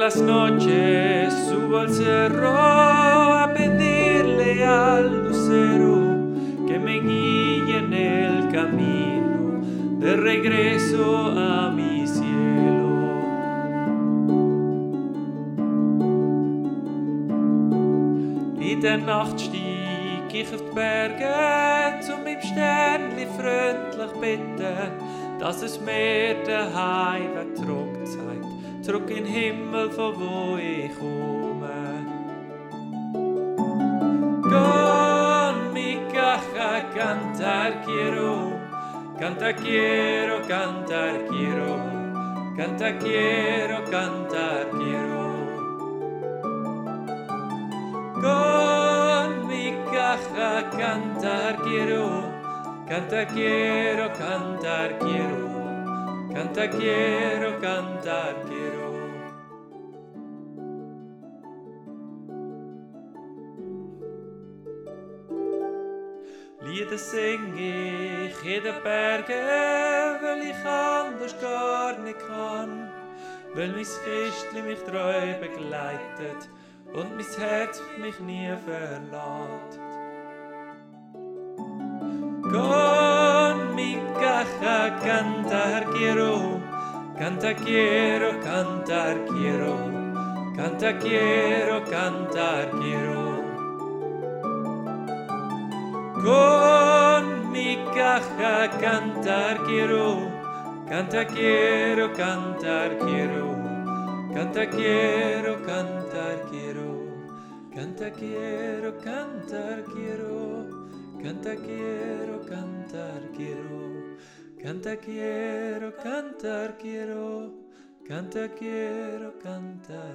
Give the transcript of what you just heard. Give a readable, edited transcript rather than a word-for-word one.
las noches subo al cerro a pedirle al lucero que me guíe en el camino de regreso a mi cielo. In der Nacht stieg ich auf die Berge, zum im Sternli freundlich bitten, dass es mir daheim zurück zeigt, zurück in den Himmel, von wo ich komme. Con mi caja cantar quiero, cantar quiero, cantar quiero, cantar quiero, cantar quiero. Con mi caja cantar quiero, cantar quiero, cantar quiero, cantar quiero, cantar quiero. Lieder sing ich in den Bergen, weil ich anders gar nicht kann, weil mein Christli mich treu begleitet und mein Herz mich nie verlässt. Con mi caja cantar quiero, cantar quiero, cantar quiero, cantar quiero, cantar quiero. Con mi caja cantar quiero, cantar quiero, cantar quiero, cantar quiero, cantar quiero, cantar quiero, cantar quiero, cantar quiero, cantar quiero, cantar quiero, cantar quiero, cantar quiero, cantar.